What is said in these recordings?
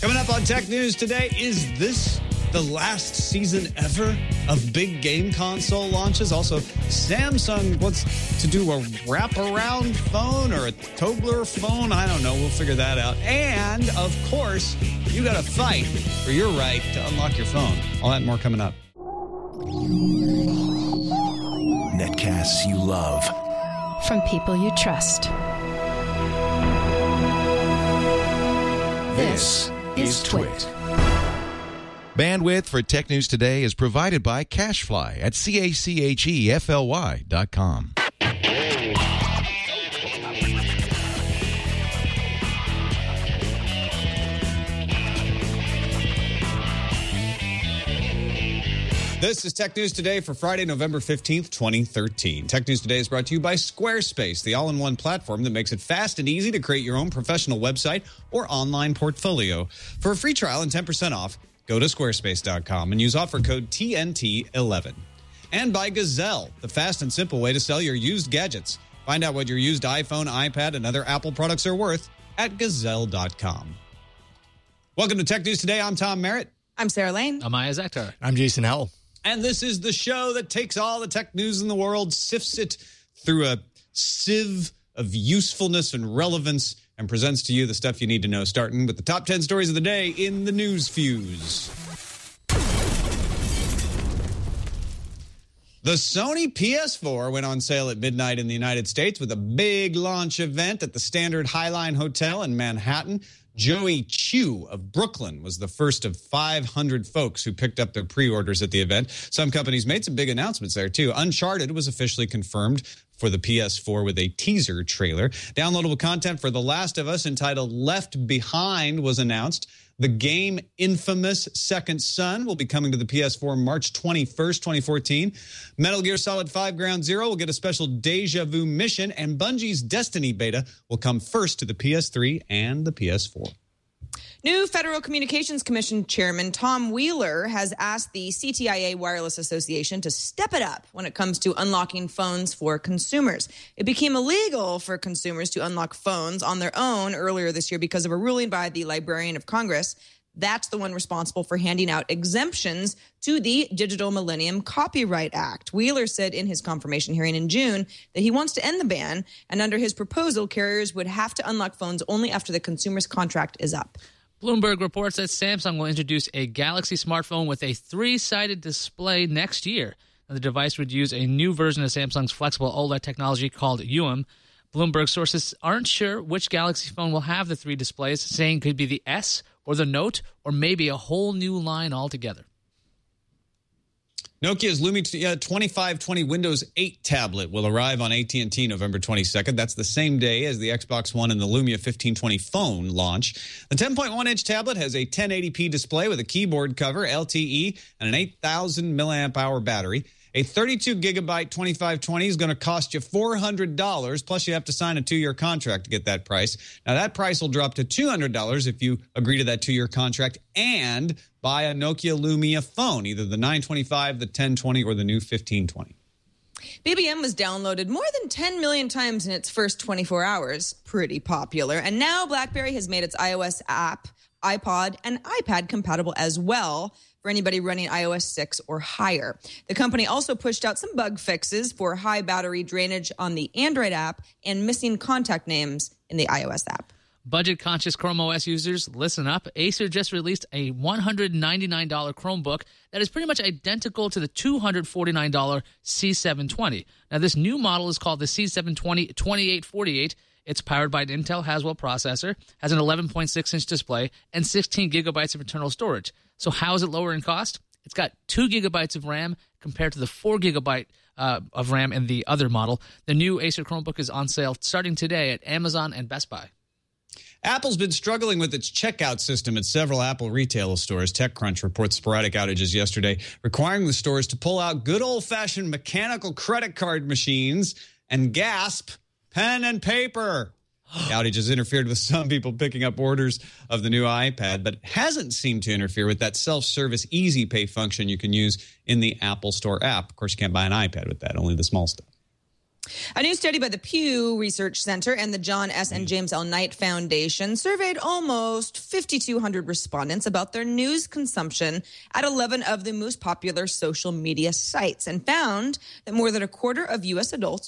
Coming up on Tech News today, is this the last season ever of big game console launches? Also, Samsung wants to do a wraparound phone or a Tobler phone. I don't know. We'll figure that out. And, of course, you got to fight for your right to unlock your phone. All that and more coming up. Netcasts you love. From people you trust. This is Twit. Bandwidth for Tech News Today is provided by CacheFly at CACHEFLY.com. This is Tech News Today for Friday, November 15th, 2013. Tech News Today is brought to you by Squarespace, the all-in-one platform that makes it fast and easy to create your own professional website or online portfolio. For a free trial and 10% off, go to squarespace.com and use offer code TNT11. And by Gazelle, the fast and simple way to sell your used gadgets. Find out what your used iPhone, iPad, and other Apple products are worth at Gazelle.com. Welcome to Tech News Today. I'm Tom Merritt. I'm Sarah Lane. I'm Maya Zakhtar. I'm Jason Howell. And this is the show that takes all the tech news in the world, sifts it through a sieve of usefulness and relevance, and presents to you the stuff you need to know, starting with the top 10 stories of the day in the News Fuse. The Sony PS4 went on sale at midnight in the United States with a big launch event at the Standard Highline Hotel in Manhattan. Joey Chu of Brooklyn was the first of 500 folks who picked up their pre-orders at the event. Some companies made some big announcements there, too. Uncharted was officially confirmed for the PS4 with a teaser trailer. Downloadable content for The Last of Us entitled Left Behind was announced. The game Infamous Second Son will be coming to the PS4 March 21st, 2014. Metal Gear Solid 5 Ground Zero will get a special Deja Vu mission, and Bungie's Destiny beta will come first to the PS3 and the PS4. New Federal Communications Commission Chairman Tom Wheeler has asked the CTIA Wireless Association to step it up when it comes to unlocking phones for consumers. It became illegal for consumers to unlock phones on their own earlier this year because of a ruling by the Librarian of Congress. That's the one responsible for handing out exemptions to the Digital Millennium Copyright Act. Wheeler said in his confirmation hearing in June that he wants to end the ban, and under his proposal, carriers would have to unlock phones only after the consumer's contract is up. Bloomberg reports that Samsung will introduce a Galaxy smartphone with a 3-sided display next year. Now, the device would use a new version of Samsung's flexible OLED technology called UM. Bloomberg sources aren't sure which Galaxy phone will have the 3 displays, saying it could be the S or the Note or maybe a whole new line altogether. Nokia's Lumia 2520 Windows 8 tablet will arrive on AT&T November 22nd. That's the same day as the Xbox One and the Lumia 1520 phone launch. The 10.1-inch tablet has a 1080p display with a keyboard cover, LTE, and an 8,000 milliamp hour battery. A 32-gigabyte 2520 is going to cost you $400, plus you have to sign a 2-year contract to get that price. Now, that price will drop to $200 if you agree to that 2-year contract and buy a Nokia Lumia phone, either the 925, the 1020, or the new 1520. BBM was downloaded more than 10 million times in its first 24 hours. Pretty popular. And now BlackBerry has made its iOS app, iPod, and iPad compatible as well for anybody running iOS 6 or higher. The company also pushed out some bug fixes for high battery drainage on the Android app and missing contact names in the iOS app. Budget-conscious Chrome OS users, listen up. Acer just released a $199 Chromebook that is pretty much identical to the $249 C720. Now, this new model is called the C720 2848. It's powered by an Intel Haswell processor, has an 11.6-inch display, and 16 gigabytes of internal storage. So how is it lower in cost? It's got 2 gigabytes of RAM compared to the 4 gigabyte of RAM in the other model. The new Acer Chromebook is on sale starting today at Amazon and Best Buy. Apple's been struggling with its checkout system at several Apple retail stores. TechCrunch reports sporadic outages yesterday, requiring the stores to pull out good old-fashioned mechanical credit card machines and gasp, pen and paper. The outage has interfered with some people picking up orders of the new iPad, but hasn't seemed to interfere with that self-service Easy Pay function you can use in the Apple Store app. Of course, you can't buy an iPad with that, only the small stuff. A new study by the Pew Research Center and the John S. and James L. Knight Foundation surveyed almost 5,200 respondents about their news consumption at 11 of the most popular social media sites and found that more than a quarter of U.S. adults,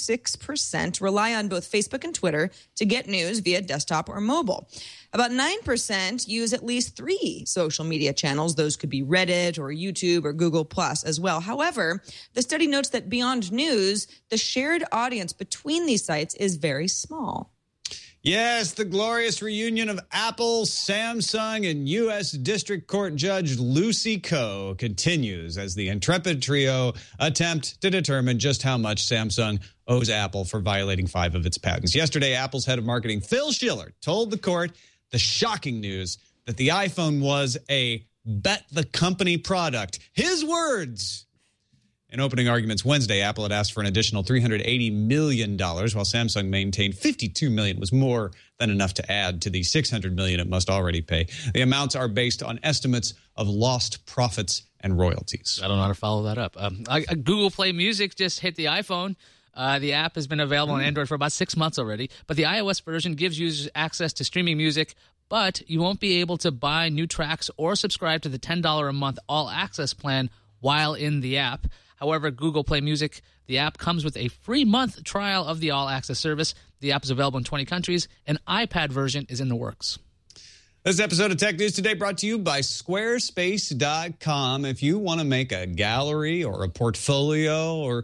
26%, rely on both Facebook and Twitter to get news via desktop or mobile. About 9% use at least 3 social media channels. Those could be Reddit or YouTube or Google Plus as well. However, the study notes that beyond news, the shared audience between these sites is very small. Yes, the glorious reunion of Apple, Samsung, and U.S. District Court Judge Lucy Koh continues as the intrepid trio attempt to determine just how much Samsung owes Apple for violating 5 of its patents. Yesterday, Apple's head of marketing, Phil Schiller, told the court the shocking news that the iPhone was a bet the company product. His words. In opening arguments Wednesday, Apple had asked for an additional $380 million, while Samsung maintained $52 million was more than enough to add to the $600 million it must already pay. The amounts are based on estimates of lost profits and royalties. I don't know how to follow that up. Google Play Music just hit the iPhone. The app has been available on Android for about 6 months already, but the iOS version gives users access to streaming music, but you won't be able to buy new tracks or subscribe to the $10 a month all-access plan while in the app. However, Google Play Music, the app comes with a free month trial of the all-access service. The app is available in 20 countries. An iPad version is in the works. This episode of Tech News Today brought to you by Squarespace.com. If you want to make a gallery or a portfolio or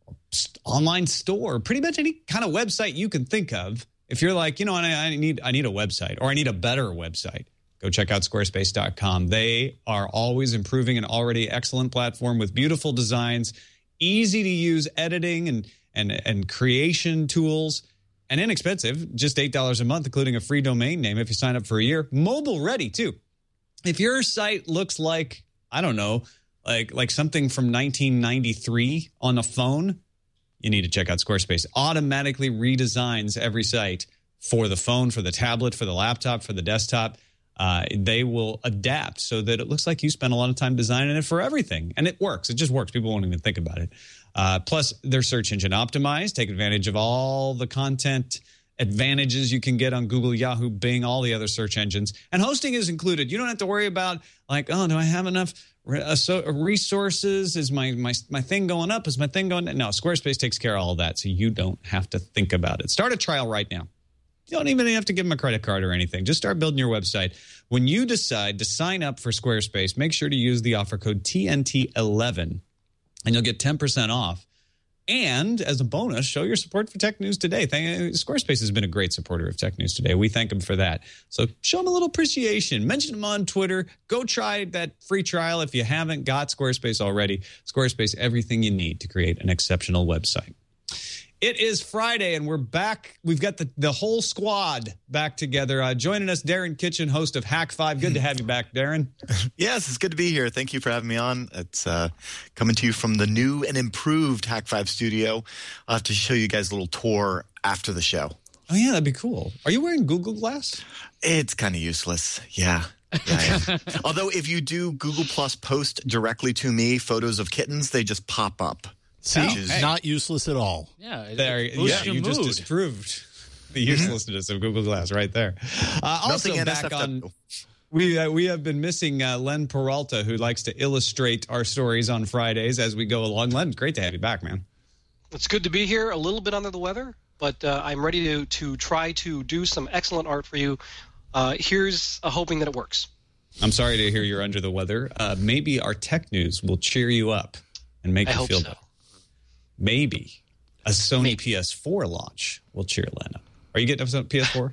online store, pretty much any kind of website you can think of, if you're like, I need a website or I need a better website, go check out Squarespace.com. They are always improving an already excellent platform with beautiful designs, easy to use editing and creation tools, and inexpensive, just $8 a month, including a free domain name if you sign up for a year. Mobile ready, too. If your site looks like, I don't know, like something from 1993 on a phone, you need to check out Squarespace. Automatically redesigns every site for the phone, for the tablet, for the laptop, for the desktop. They will adapt so that it looks like you spent a lot of time designing it for everything. And it works. It just works. People won't even think about it. Plus, they're search engine optimized. Take advantage of all the content advantages you can get on Google, Yahoo, Bing, all the other search engines. And hosting is included. You don't have to worry about do I have enough resources? Is my thing going up? Is my thing going down? No, Squarespace takes care of all that, so you don't have to think about it. Start a trial right now. You don't even have to give them a credit card or anything. Just start building your website. When you decide to sign up for Squarespace, make sure to use the offer code TNT11, and you'll get 10% off. And as a bonus, show your support for Tech News Today. Squarespace has been a great supporter of Tech News Today. We thank them for that. So show them a little appreciation. Mention them on Twitter. Go try that free trial if you haven't got Squarespace already. Squarespace, everything you need to create an exceptional website. It is Friday, and we're back. We've got the whole squad back together. Joining us, Darren Kitchen, host of Hack 5. Good to have you back, Darren. Yes, it's good to be here. Thank you for having me on. It's coming to you from the new and improved Hack 5 studio. I'll have to show you guys a little tour after the show. Oh, yeah, that'd be cool. Are you wearing Google Glass? It's kind of useless. Yeah. Although if you do Google Plus post directly to me photos of kittens, they just pop up. See, not useless at all. Yeah, you just disproved the uselessness of Google Glass right there. Also back on, we have been missing Len Peralta, who likes to illustrate our stories on Fridays as we go along. Len, great to have you back, man. It's good to be here. A little bit under the weather, but I'm ready to try to do some excellent art for you. Here's hoping that it works. I'm sorry to hear you're under the weather. Maybe our tech news will cheer you up and make you feel better. Maybe a Sony PS4 launch will cheer Len up. Are you getting a PS4?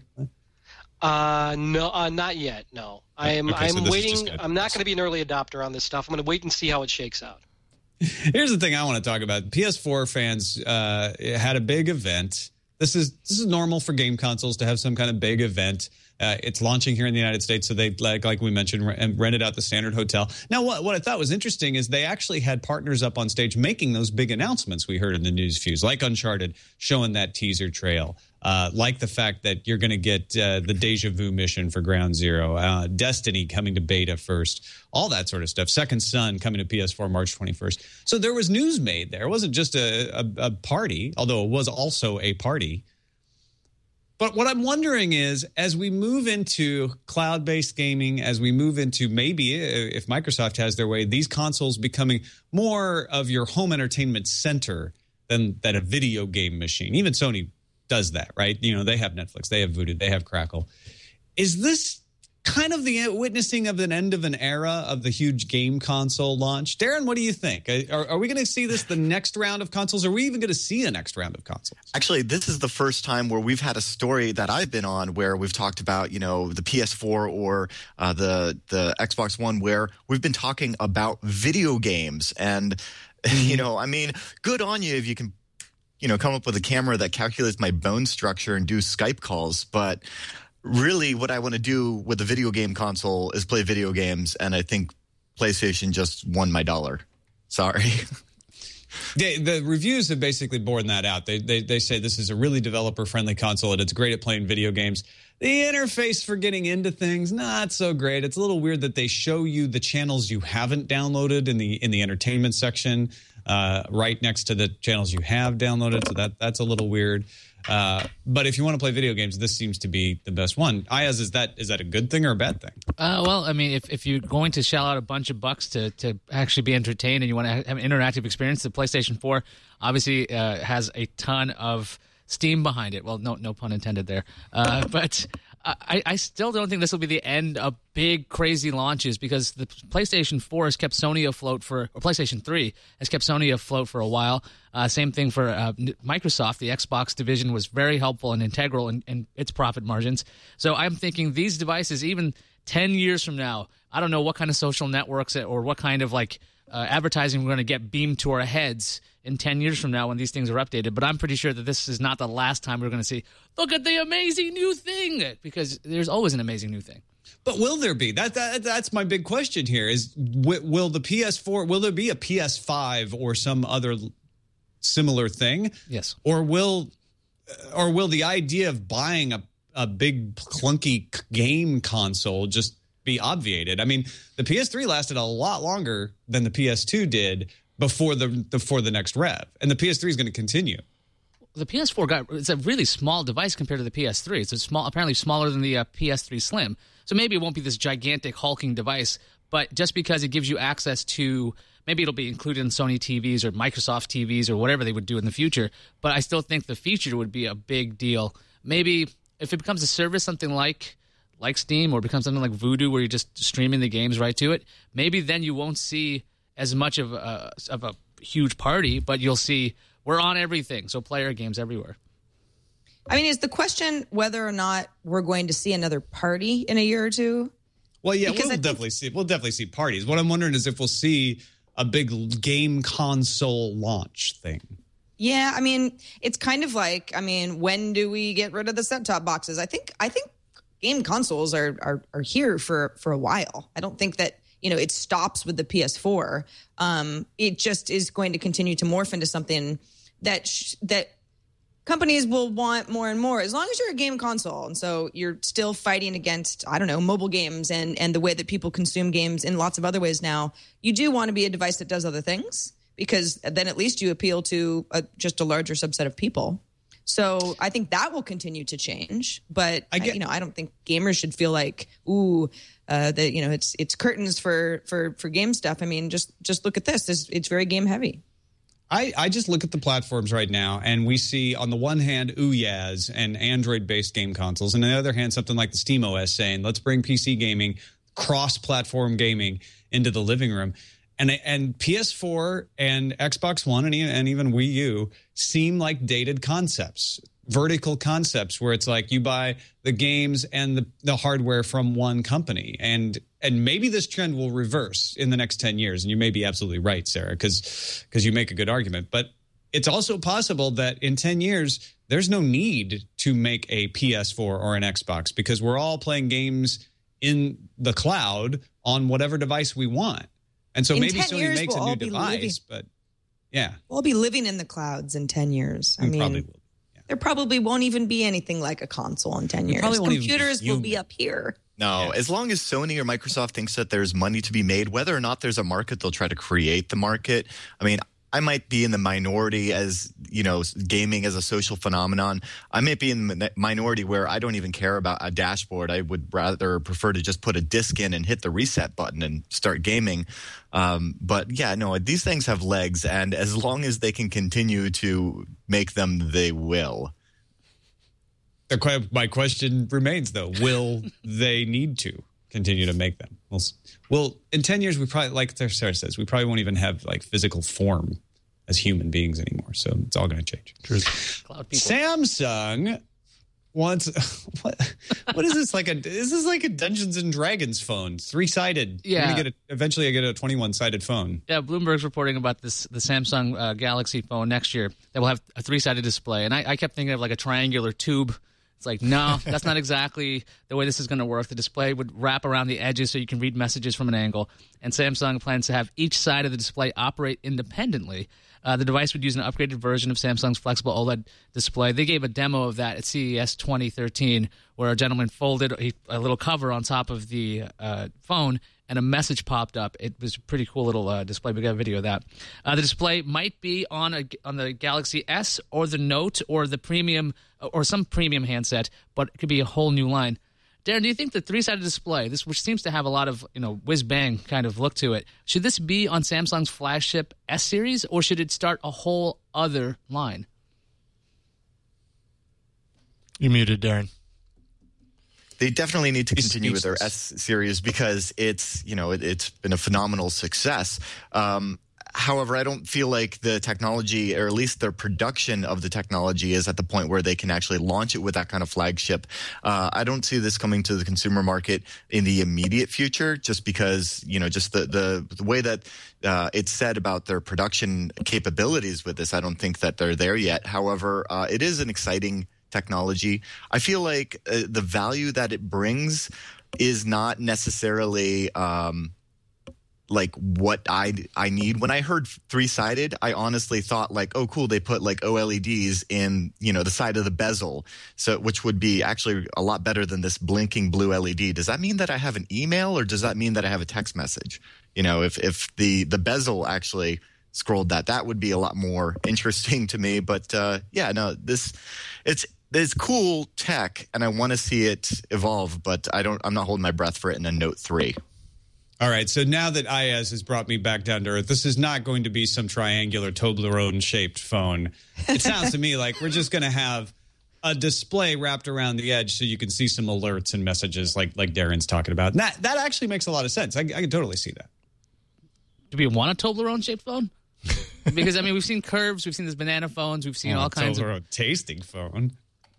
No, not yet. No, I'm waiting. I'm not going to be an early adopter on this stuff. I'm going to wait and see how it shakes out. Here's the thing I want to talk about. PS4 fans had a big event. This is normal for game consoles to have some kind of big event. It's launching here in the United States, so they, like we mentioned, rented out the Standard Hotel. Now, what I thought was interesting is they actually had partners up on stage making those big announcements we heard in the news fuse, like Uncharted showing that teaser trail, like the fact that you're going to get the Deja Vu mission for Ground Zero, Destiny coming to beta first, all that sort of stuff. Second Son coming to PS4 March 21st. So there was news made there. It wasn't just a party, although it was also a party. But what I'm wondering is, as we move into cloud-based gaming, as we move into maybe, if Microsoft has their way, these consoles becoming more of your home entertainment center than a video game machine. Even Sony does that, right? You know, they have Netflix, they have Vudu, they have Crackle. Is this kind of the witnessing of an end of an era of the huge game console launch? Darren, what do you think? Are we going to see this the next round of consoles? Or are we even going to see a next round of consoles? Actually, this is the first time where we've had a story that I've been on where we've talked about, you know, the PS4 or the Xbox One, where we've been talking about video games. And, you know, I mean, good on you if you can, you know, come up with a camera that calculates my bone structure and do Skype calls. But really, what I want to do with a video game console is play video games, and I think PlayStation just won my dollar. Sorry. The reviews have basically borne that out. They say this is a really developer-friendly console, and it's great at playing video games. The interface for getting into things, not so great. It's a little weird that they show you the channels you haven't downloaded in the entertainment section, right next to the channels you have downloaded. So that's a little weird. But if you want to play video games, this seems to be the best one. Ayaz, is that a good thing or a bad thing? Well, I mean, if you're going to shell out a bunch of bucks to actually be entertained and you want to have an interactive experience, the PlayStation 4 obviously has a ton of steam behind it. Well, no pun intended there. But I still don't think this will be the end of big, crazy launches, because the PlayStation 4 has kept Sony afloat or PlayStation 3 has kept Sony afloat for a while. Same thing for Microsoft. The Xbox division was very helpful and integral in its profit margins. So I'm thinking these devices, even 10 years from now, I don't know what kind of social networks or what kind of advertising we're going to get beamed to our heads in 10 years from now when these things are updated. But I'm pretty sure that this is not the last time we're going to see, look at the amazing new thing, because there's always an amazing new thing. But will there be? That's my big question here is, will the PS4, will there be a PS5 or some other similar thing? Yes. Or will the idea of buying a big clunky game console just be obviated? I mean, the PS3 lasted a lot longer than the PS2 did before the next rev, and the PS3 is going to continue. The PS4 it's a really small device compared to the PS3. It's apparently smaller than the PS3 Slim. So maybe it won't be this gigantic hulking device, but just because it gives you access to, maybe it'll be included in Sony TVs or Microsoft TVs or whatever they would do in the future. But I still think the feature would be a big deal. Maybe if it becomes a service, something like Steam, or becomes something like Vudu where you're just streaming the games right to it, maybe then you won't see as much of a huge party, but you'll see we're on everything, so player games everywhere. I mean, is the question whether or not we're going to see another party in a year or two? Well, yeah, we'll definitely see parties. What I'm wondering is if we'll see a big game console launch thing. Yeah, I mean, it's kind of like, when do we get rid of the set-top boxes? I think game consoles are here for a while. I don't think that, it stops with the PS4. It just is going to continue to morph into something that companies will want more and more, as long as you're a game console. And so you're still fighting against, mobile games and the way that people consume games in lots of other ways now. You do want to be a device that does other things, because then at least you appeal to just a larger subset of people. So I think that will continue to change. But I don't think gamers should feel like, it's curtains for game stuff. I mean, just look at this. It's very game heavy. I just look at the platforms right now, and we see on the one hand Ouyass and Android-based game consoles, and on the other hand something like the SteamOS saying, let's bring PC gaming, cross-platform gaming into the living room. And PS4 and Xbox One and even Wii U seem like dated concepts, vertical concepts, where it's like you buy the games and the hardware from one company. And maybe this trend will reverse in the next 10 years. And you may be absolutely right, Sarah, because you make a good argument. But it's also possible that in 10 years, there's no need to make a PS4 or an Xbox because we're all playing games in the cloud on whatever device we want. And so maybe Sony makes a new device, but yeah. We'll be living in the clouds in 10 years. I mean, probably will. Yeah. There probably won't even be anything like a console in 10 years. Computers will be up here. No, as long as Sony or Microsoft thinks that there's money to be made, whether or not there's a market, they'll try to create the market. I mean, I might be in the minority as, gaming as a social phenomenon. I might be in the minority where I don't even care about a dashboard. I would rather prefer to just put a disc in and hit the reset button and start gaming. But yeah, no, these things have legs, and as long as they can continue to make them, they will. My question remains, though. Will they need to continue to make them? Well, in 10 years, we probably, like Sarah says, we probably won't even have like physical form as human beings anymore. So it's all going to change. True. Cloud people. Samsung wants what is this like? Is this like a Dungeons and Dragons phone? 3-sided. Yeah. Eventually I get a 21-sided phone. Yeah, Bloomberg's reporting about the Samsung Galaxy phone next year that will have a 3-sided display. And I kept thinking of like a triangular tube. It's like, no, that's not exactly the way this is going to work. The display would wrap around the edges so you can read messages from an angle. And Samsung plans to have each side of the display operate independently. The device would use an upgraded version of Samsung's flexible OLED display. They gave a demo of that at CES 2013 where a gentleman folded a little cover on top of the phone and a message popped up. It was a pretty cool little display. We got a video of that. The display might be on the Galaxy S or the Note or the premium or some premium handset, but it could be a whole new line. Darren, do you think the 3-sided display, which seems to have a lot of whiz-bang kind of look to it, should this be on Samsung's flagship S series, or should it start a whole other line? You're muted, Darren. They definitely need to continue with their S series because it's been a phenomenal success. However, I don't feel like the technology, or at least their production of the technology, is at the point where they can actually launch it with that kind of flagship. I don't see this coming to the consumer market in the immediate future, just because just the way that it's said about their production capabilities with this. I don't think that they're there yet. However, it is an exciting technology. I feel like the value that it brings is not necessarily like what I need. When I heard 3-sided, I honestly thought like, oh, cool, they put like OLEDs in, the side of the bezel, so which would be actually a lot better than this blinking blue LED. Does that mean that I have an email, or does that mean that I have a text message? If the bezel actually scrolled that would be a lot more interesting to me. But it's cool tech, and I want to see it evolve, but I'm not holding my breath for it in a Note 3. All right, so now that IS has brought me back down to earth, this is not going to be some triangular Toblerone-shaped phone. It sounds to me like we're just going to have a display wrapped around the edge so you can see some alerts and messages like Darren's talking about. And that actually makes a lot of sense. I can totally see that. Do we want a Toblerone-shaped phone? Because, we've seen curves, we've seen these banana phones, we've seen all kinds of... Toblerone-tasting phone.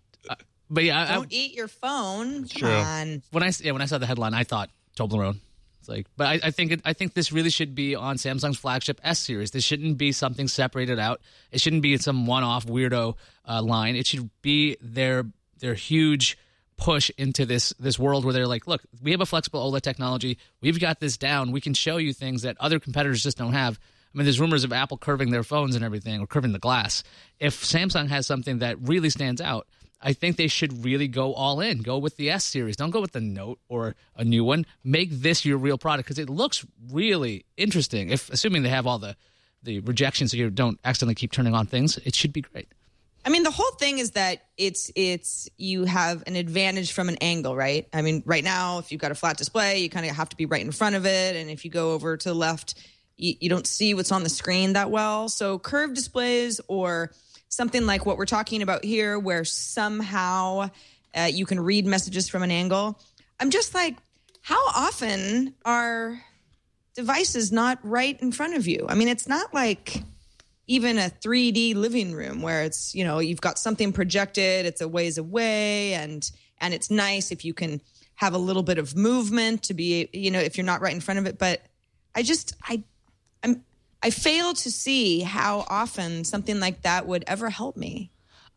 But yeah, don't eat your phone. Come on. When I saw the headline, I thought Toblerone. But I think this really should be on Samsung's flagship S series. This shouldn't be something separated out. It shouldn't be some one-off weirdo line. It should be their huge push into this world where they're like, look, we have a flexible OLED technology. We've got this down. We can show you things that other competitors just don't have. There's rumors of Apple curving their phones and everything, or curving the glass. If Samsung has something that really stands out, I think they should really go all in. Go with the S series. Don't go with the Note or a new one. Make this your real product because it looks really interesting. Assuming they have all the rejections so you don't accidentally keep turning on things, it should be great. The whole thing is that it's you have an advantage from an angle, right? Right now, if you've got a flat display, you kind of have to be right in front of it. And if you go over to the left, you don't see what's on the screen that well. So curved displays or something like what we're talking about here, where somehow you can read messages from an angle. I'm just like, how often are devices not right in front of you? It's not like even a 3D living room where it's, you've got something projected, it's a ways away, and it's nice if you can have a little bit of movement to be, if you're not right in front of it. But I fail to see how often something like that would ever help me.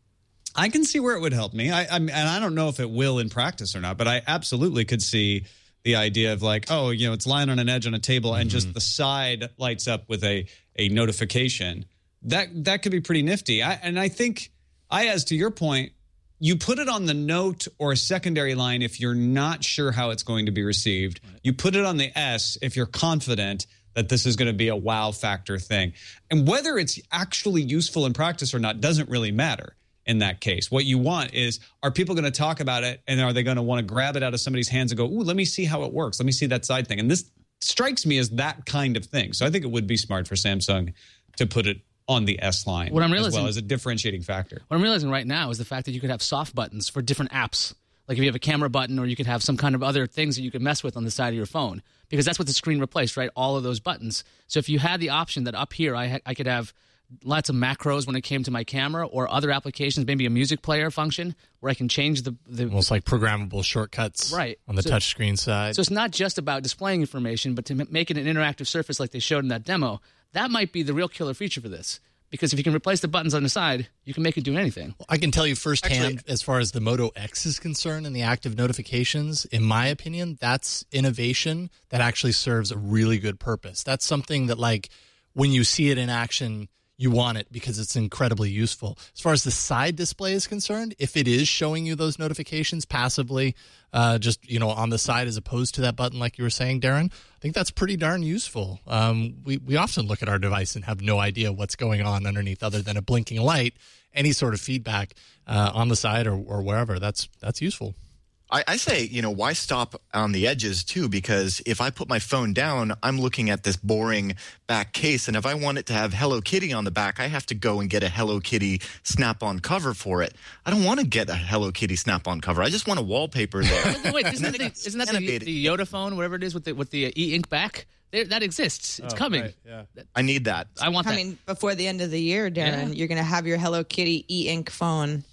I can see where it would help me. And I don't know if it will in practice or not, but I absolutely could see the idea of like, oh, it's lying on an edge on a table and just the side lights up with a notification. That could be pretty nifty. I think, as to your point, you put it on the note or a secondary line if you're not sure how it's going to be received. Right. You put it on the S if you're confident that this is going to be a wow factor thing. And whether it's actually useful in practice or not doesn't really matter in that case. What you want is, are people going to talk about it, and are they going to want to grab it out of somebody's hands and go, ooh, let me see how it works. Let me see that side thing. And this strikes me as that kind of thing. So I think it would be smart for Samsung to put it on the S line as well as a differentiating factor. What I'm realizing right now is the fact that you could have soft buttons for different apps. Like if you have a camera button, or you could have some kind of other things that you could mess with on the side of your phone, because that's what the screen replaced, right? All of those buttons. So if you had the option that up here I could have lots of macros when it came to my camera, or other applications, maybe a music player function where I can change the almost like programmable shortcuts right on the touchscreen side. So it's not just about displaying information, but to make it an interactive surface like they showed in that demo. That might be the real killer feature for this. Because if you can replace the buttons on the side, you can make it do anything. Well, I can tell you firsthand, as far as the Moto X is concerned and the active notifications, in my opinion, that's innovation that actually serves a really good purpose. That's something that, like, when you see it in action, you want it because it's incredibly useful. As far as the side display is concerned, if it is showing you those notifications passively, just on the side as opposed to that button like you were saying, Darren, I think that's pretty darn useful. We often look at our device and have no idea what's going on underneath other than a blinking light. Any sort of feedback on the side or wherever, that's useful. I say, why stop on the edges too? Because if I put my phone down, I'm looking at this boring back case. And if I want it to have Hello Kitty on the back, I have to go and get a Hello Kitty snap-on cover for it. I don't want to get a Hello Kitty snap-on cover. I just want a wallpaper there. Wait, isn't that the Yoda phone, whatever it is, with the e-ink back? That exists. It's coming. Right, yeah. I need that. I want that. Coming before the end of the year, Darren. You're going to have your Hello Kitty e-ink phone.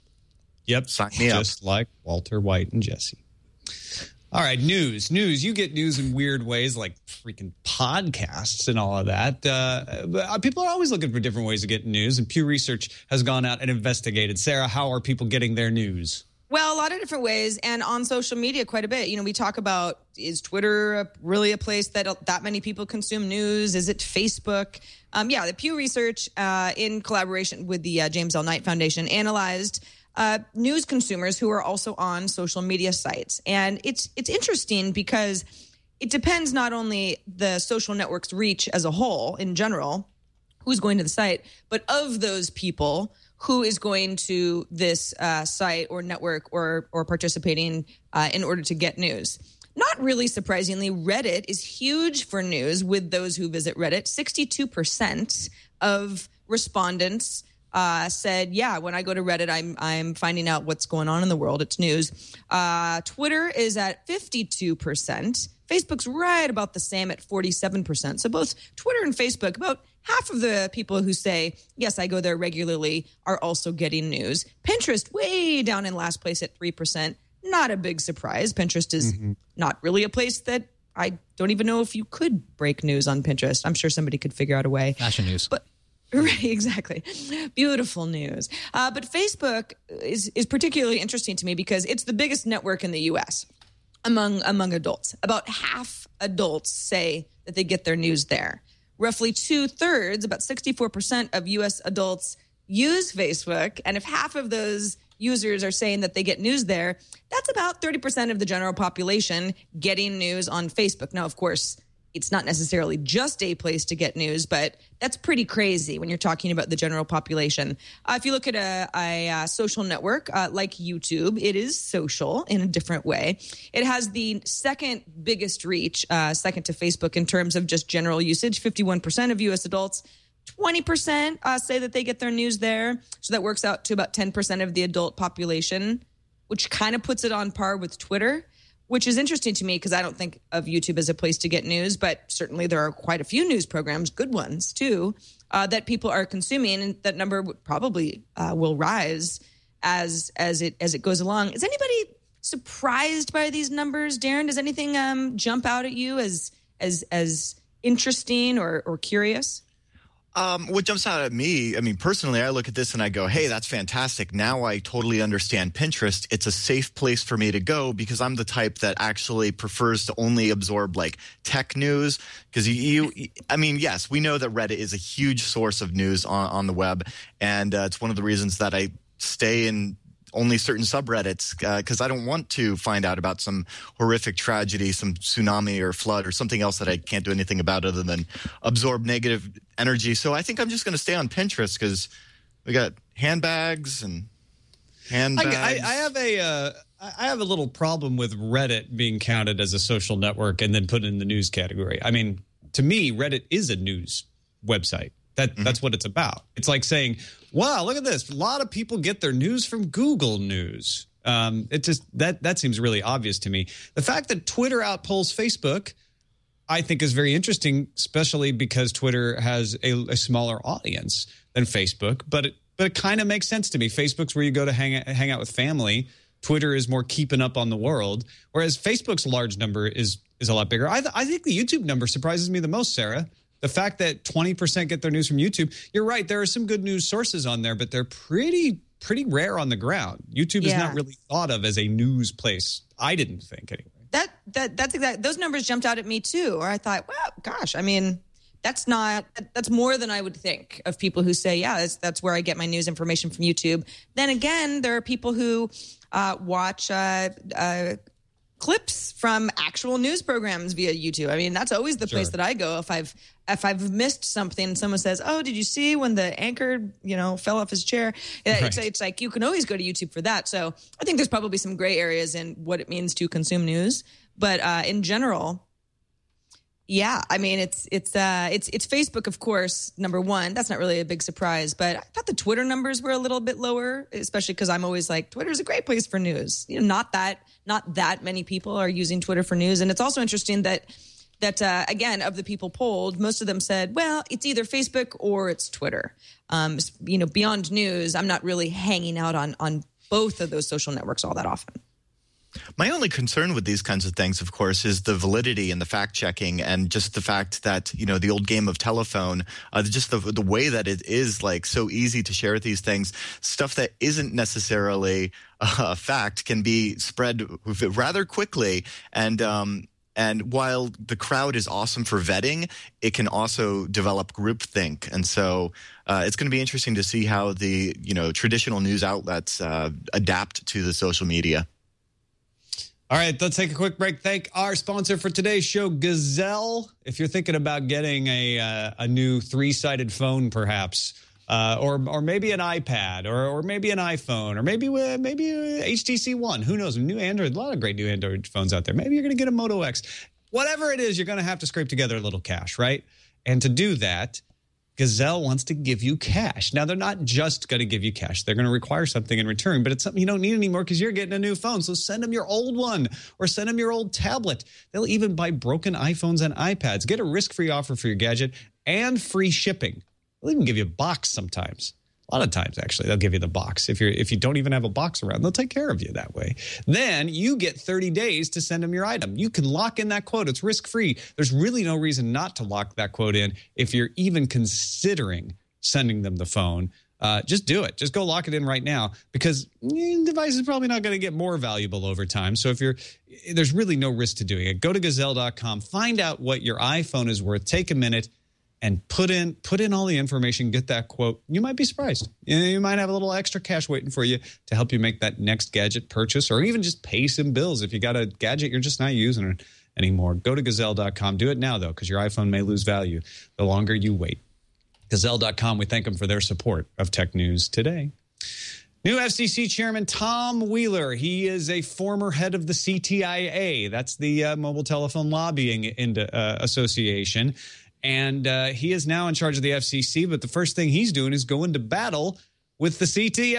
Yep, sign me up. Just like Walter White and Jesse. All right, news. You get news in weird ways, like freaking podcasts and all of that. But people are always looking for different ways to get news, and Pew Research has gone out and investigated. Sarah, how are people getting their news? Well, a lot of different ways, and on social media quite a bit. We talk about, is Twitter really a place that many people consume news? Is it Facebook? The Pew Research, in collaboration with the James L. Knight Foundation, analyzed news consumers who are also on social media sites. And it's interesting because it depends not only the social network's reach as a whole in general, who's going to the site, but of those people, who is going to this site or network or participating in order to get news. Not really surprisingly, Reddit is huge for news with those who visit Reddit. 62% of respondents said, yeah, when I go to Reddit, I'm finding out what's going on in the world. It's news. Twitter is at 52%. Facebook's right about the same at 47%. So both Twitter and Facebook, about half of the people who say, yes, I go there regularly, are also getting news. Pinterest way down in last place at 3%. Not a big surprise. Pinterest is not really a place that I don't even know if you could break news on Pinterest. I'm sure somebody could figure out a way. Fashion news. But right, exactly. Beautiful news. But Facebook is particularly interesting to me because it's the biggest network in the U.S. among adults. About half adults say that they get their news there. Roughly 2/3, about 64% of U.S. adults use Facebook. And if half of those users are saying that they get news there, that's about 30% of the general population getting news on Facebook. Now, of course, it's not necessarily just a place to get news, but that's pretty crazy when you're talking about the general population. If you look at a social network like YouTube, it is social in a different way. It has the second biggest reach, second to Facebook in terms of just general usage. 51% of U.S. adults, 20% say that they get their news there. So that works out to about 10% of the adult population, which kind of puts it on par with Twitter, which is interesting to me because I don't think of YouTube as a place to get news, but certainly there are quite a few news programs, good ones too, that people are consuming, and that number probably will rise as it goes along. Is anybody surprised by these numbers, Darren? Does anything jump out at you as interesting or curious? What jumps out at me, I mean, personally, I look at this and I go, hey, that's fantastic. Now I totally understand Pinterest. It's a safe place for me to go because I'm the type that actually prefers to only absorb like tech news. Because I mean, yes, we know that Reddit is a huge source of news on the web. And it's one of the reasons that I stay in only certain subreddits because I don't want to find out about some horrific tragedy, some tsunami or flood or something else that I can't do anything about other than absorb negative energy. So I think I'm just going to stay on Pinterest because we got handbags and handbags. I have a little problem with Reddit being counted as a social network and then put in the news category. I mean, to me, Reddit is a news website. That's what it's about. It's like saying, wow, look at this. A lot of people get their news from Google News. It just that seems really obvious to me. The fact that Twitter outpolls Facebook, I think, is very interesting, especially because Twitter has a smaller audience than Facebook. But it kind of makes sense to me. Facebook's where you go to hang out with family. Twitter is more keeping up on the world, whereas Facebook's large number is a lot bigger. I think the YouTube number surprises me the most, Sarah. The fact that 20% get their news from YouTube, you're right. There are some good news sources on there, but they're pretty rare on the ground. YouTube is not really thought of as a news place. I didn't think anyway. That's exactly. Those numbers jumped out at me too. Or I thought, well, gosh, I mean, that's more than I would think of people who say, yeah, that's where I get my news information from YouTube. Then again, there are people who watch clips from actual news programs via YouTube. I mean, that's always the place that I go if I've missed something and someone says, "Oh, did you see when the anchor, fell off his chair?" It's like you can always go to YouTube for that. So I think there's probably some gray areas in what it means to consume news, but in general, yeah, I mean, it's Facebook, of course, number one. That's not really a big surprise, but I thought the Twitter numbers were a little bit lower, especially because I'm always like, Twitter's a great place for news. Not that many people are using Twitter for news, and it's also interesting that again, of the people polled, most of them said, well, it's either Facebook or it's Twitter. Beyond news, I'm not really hanging out on both of those social networks all that often. My only concern with these kinds of things, of course, is the validity and the fact checking and just the fact that, the old game of telephone, just the way that it is like so easy to share these things, stuff that isn't necessarily a fact can be spread rather quickly. And while the crowd is awesome for vetting, it can also develop groupthink. And so it's going to be interesting to see how the, traditional news outlets adapt to the social media. All right, let's take a quick break. Thank our sponsor for today's show, Gazelle. If you're thinking about getting a new 3-sided phone, perhaps, or maybe an iPad, or maybe an iPhone, or maybe HTC One, who knows? New Android, a lot of great new Android phones out there. Maybe you're going to get a Moto X. Whatever it is, you're going to have to scrape together a little cash, right? And to do that, Gazelle wants to give you cash. Now, they're not just going to give you cash. They're going to require something in return, but it's something you don't need anymore because you're getting a new phone. So send them your old one or send them your old tablet. They'll even buy broken iPhones and iPads. Get a risk-free offer for your gadget and free shipping. They'll even give you a box sometimes. A lot of times, actually, they'll give you the box. If you don't even have a box around, they'll take care of you that way. Then you get 30 days to send them your item. You can lock in that quote. It's risk-free. There's really no reason not to lock that quote in if you're even considering sending them the phone. Just do it. Just go lock it in right now because the device is probably not going to get more valuable over time. So there's really no risk to doing it. Go to Gazelle.com. Find out what your iPhone is worth. Take a minute and put in all the information, get that quote. You might be surprised. You might have a little extra cash waiting for you to help you make that next gadget purchase or even just pay some bills if you got a gadget you're just not using it anymore. Go to Gazelle.com. Do it now, though, because your iPhone may lose value the longer you wait. Gazelle.com, we thank them for their support of Tech News Today. New FCC Chairman Tom Wheeler. He is a former head of the CTIA. That's the Mobile Telephone Lobbying Association. And he is now in charge of the FCC, but the first thing he's doing is going to battle with the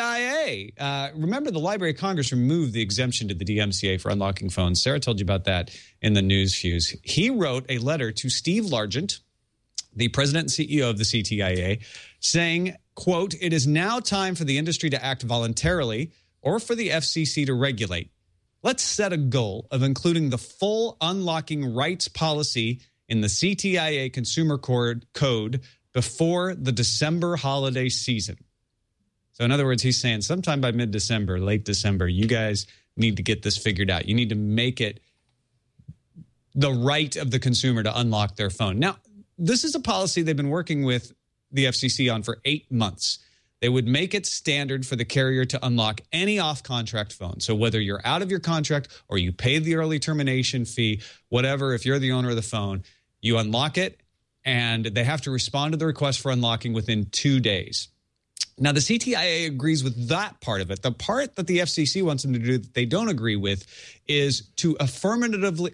CTIA. Remember, the Library of Congress removed the exemption to the DMCA for unlocking phones. Sarah told you about that in the news fuse. He wrote a letter to Steve Largent, the president and CEO of the CTIA, saying, quote, "It is now time for the industry to act voluntarily or for the FCC to regulate. Let's set a goal of including the full unlocking rights policy in the CTIA Consumer Code before the December holiday season. So in other words, he's saying sometime by mid-December, late December, you guys need to get this figured out. You need to make it the right of the consumer to unlock their phone. Now, this is a policy they've been working with the FCC on for 8 months. They would make it standard for the carrier to unlock any off-contract phone. So whether you're out of your contract or you pay the early termination fee, whatever, if you're the owner of the phone, you unlock it, and they have to respond to the request for unlocking within 2 days. Now, the CTIA agrees with that part of it. The part that the FCC wants them to do that they don't agree with is to affirmatively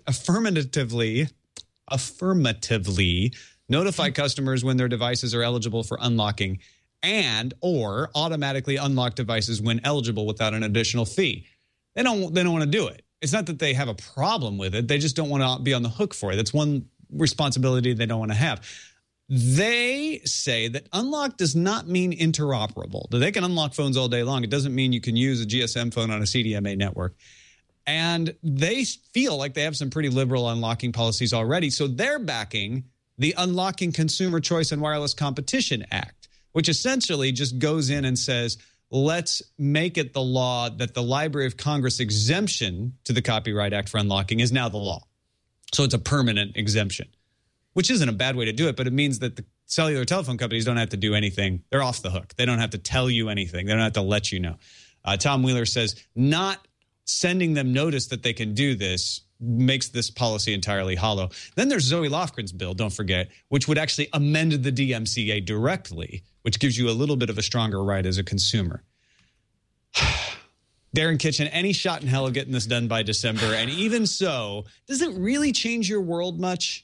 notify customers when their devices are eligible for unlocking and or automatically unlock devices when eligible without an additional fee. They don't want to do it. It's not that they have a problem with it. They just don't want to be on the hook for it. That's one responsibility they don't want to have. They say that unlock does not mean interoperable. They can unlock phones all day long. It doesn't mean you can use a GSM phone on a CDMA network. And they feel like they have some pretty liberal unlocking policies already. So they're backing the Unlocking Consumer Choice and Wireless Competition Act, which essentially just goes in and says, let's make it the law that the Library of Congress exemption to the Copyright Act for unlocking is now the law. So it's a permanent exemption, which isn't a bad way to do it, but it means that the cellular telephone companies don't have to do anything. They're off the hook. They don't have to tell you anything. They don't have to let you know. Tom Wheeler says not sending them notice that they can do this makes this policy entirely hollow. Then there's Zoe Lofgren's bill, don't forget, which would actually amend the DMCA directly, which gives you a little bit of a stronger right as a consumer. Darren Kitchen, any shot in hell of getting this done by December? And even so, does it really change your world much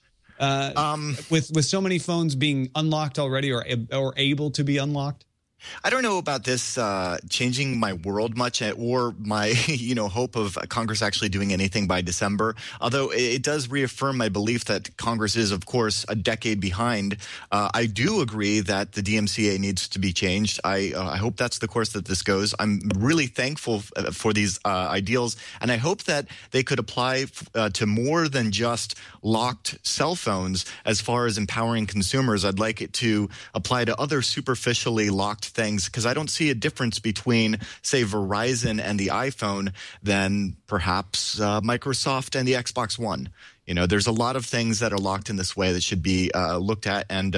with so many phones being unlocked already or able to be unlocked? I don't know about this changing my world much or my, hope of Congress actually doing anything by December, although it does reaffirm my belief that Congress is, of course, a decade behind. I do agree that the DMCA needs to be changed. I hope that's the course that this goes. I'm really thankful for these ideals, and I hope that they could apply to more than just locked cell phones as far as empowering consumers. I'd like it to apply to other superficially locked things, because I don't see a difference between, say, Verizon and the iPhone than perhaps Microsoft and the Xbox One. There's a lot of things that are locked in this way that should be looked at. And,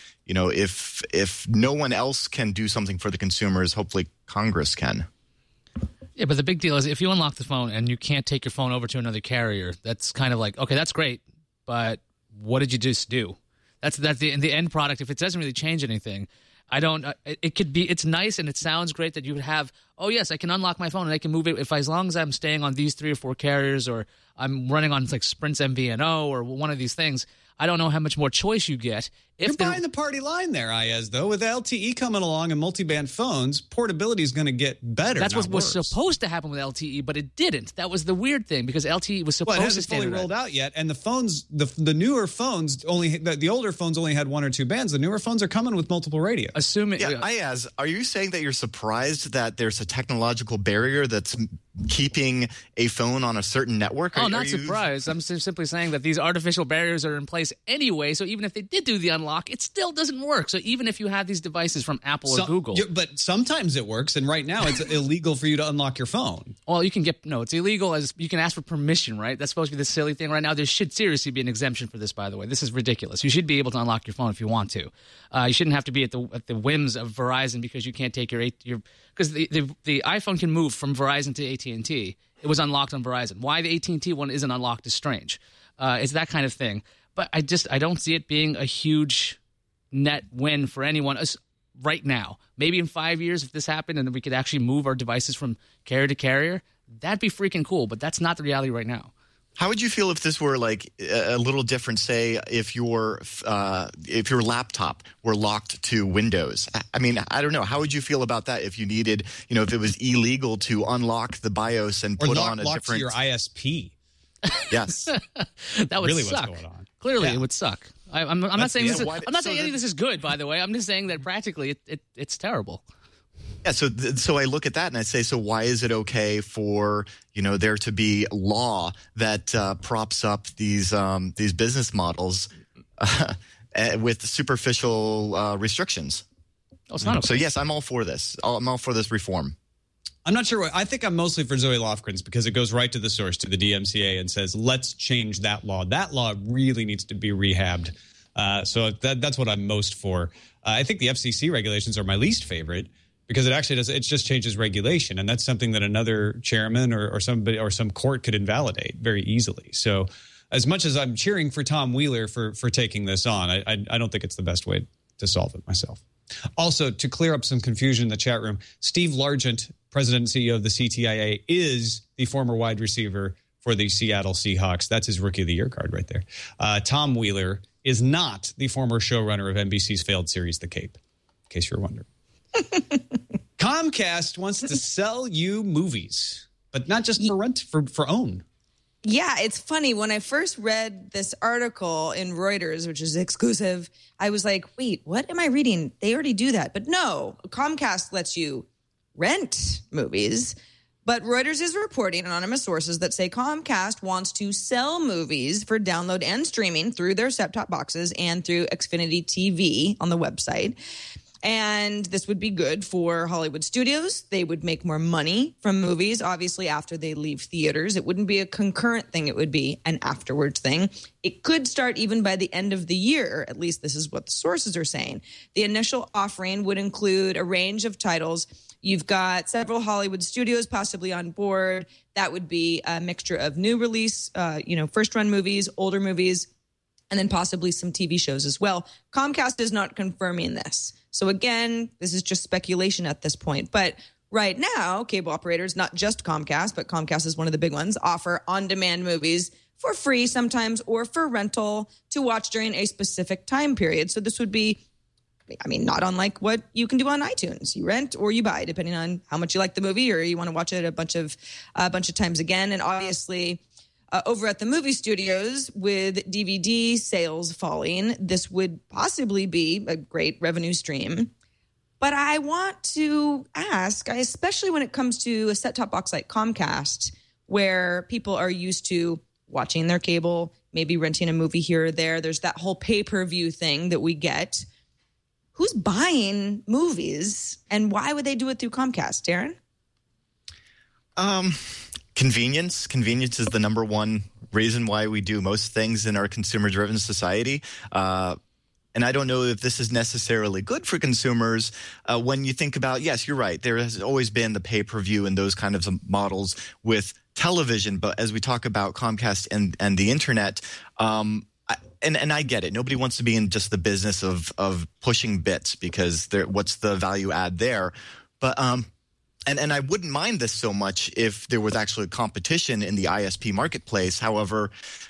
if no one else can do something for the consumers, hopefully Congress can. Yeah, but the big deal is if you unlock the phone and you can't take your phone over to another carrier, that's kind of like, okay, that's great, but what did you just do? That's the end product. If it doesn't really change anything, it's nice and it sounds great that you would have, oh yes, I can unlock my phone and I can move it as long as I'm staying on these 3 or 4 carriers or I'm running on like Sprint's MVNO or one of these things. I don't know how much more choice you get. You're buying the party line there, Ayaz, though. With LTE coming along and multi-band phones, portability is going to get better. That's what was supposed to happen with LTE, but it didn't. That was the weird thing because LTE was supposed to it hasn't fully rolled out yet, and the phones, the newer phones the older phones only had 1 or 2 bands. The newer phones are coming with multiple radios. Ayaz, are you saying that you're surprised that there's a technological barrier that's keeping a phone on a certain network? Not surprised. I'm simply saying that these artificial barriers are in place anyway, so even if they did do the unlock, it still doesn't work. So even if you have these devices from Apple or Google. But sometimes it works, and right now it's illegal for you to unlock your phone. Well, it's illegal as you can ask for permission, right? That's supposed to be the silly thing right now. There should seriously be an exemption for this, by the way. This is ridiculous. You should be able to unlock your phone if you want to. You shouldn't have to be at the whims of Verizon because you can't take your because the iPhone can move from Verizon to AT&T. It was unlocked on Verizon. Why the AT&T one isn't unlocked is strange. It's that kind of thing. But I don't see it being a huge net win for anyone right now. Maybe in 5 years, if this happened and we could actually move our devices from carrier to carrier, that'd be freaking cool. But that's not the reality right now. How would you feel if this were like a little different? Say, if your laptop were locked to Windows. I mean, I don't know. How would you feel about that if you needed, if it was illegal to unlock the BIOS and put on a different to your ISP? Yes, that would really suck. What's going on. Clearly, it would suck. I'm not saying I'm not saying any of this is good. By the way, I'm just saying that practically it's terrible. Yeah, so I look at that and I say, so why is it okay for there to be law that props up these business models with superficial restrictions. Oh, it's not so yes, I'm all for this. I'm all for this reform. I'm not sure. I think I'm mostly for Zoe Lofgren's because it goes right to the source, to the DMCA, and says, let's change that law. That law really needs to be rehabbed. So that's what I'm most for. I think the FCC regulations are my least favorite because it actually it just changes regulation. And that's something that another chairman or somebody or some court could invalidate very easily. So as much as I'm cheering for Tom Wheeler for taking this on, I don't think it's the best way to solve it myself. Also, to clear up some confusion in the chat room, Steve Largent, president and CEO of the CTIA, is the former wide receiver for the Seattle Seahawks. That's his Rookie of the Year card right there. Tom Wheeler is not the former showrunner of NBC's failed series The Cape, in case you're wondering. Comcast wants to sell you movies, but not just for rent, for own. Yeah, it's funny. When I first read this article in Reuters, which is exclusive, I was like, wait, what am I reading? They already do that. But no, Comcast lets you rent movies. But Reuters is reporting anonymous sources that say Comcast wants to sell movies for download and streaming through their set-top boxes and through Xfinity TV on the website. And this would be good for Hollywood studios. They would make more money from movies, obviously, after they leave theaters. It wouldn't be a concurrent thing. It would be an afterwards thing. It could start even by the end of the year. At least this is what the sources are saying. The initial offering would include a range of titles. You've got several Hollywood studios possibly on board. That would be a mixture of new release, first-run movies, older movies, and then possibly some TV shows as well. Comcast is not confirming this. So again, this is just speculation at this point. But right now, cable operators, not just Comcast, but Comcast is one of the big ones, offer on-demand movies for free sometimes or for rental to watch during a specific time period. So this would be, not unlike what you can do on iTunes. You rent or you buy, depending on how much you like the movie or you want to watch it a bunch of times again. And obviously, over at the movie studios, with DVD sales falling, this would possibly be a great revenue stream. But I want to ask, especially when it comes to a set-top box like Comcast, where people are used to watching their cable, maybe renting a movie here or there. There's that whole pay-per-view thing that we get. Who's buying movies, and why would they do it through Comcast, Darren? Convenience. Convenience is the number one reason why we do most things in our consumer-driven society. And I don't know if this is necessarily good for consumers when you think about, yes, you're right. There has always been the pay-per-view and those kind of models with television. But as we talk about Comcast and the internet, and I get it. Nobody wants to be in just the business of pushing bits because what's the value add there? But And I wouldn't mind this so much if there was actually competition in the ISP marketplace. However,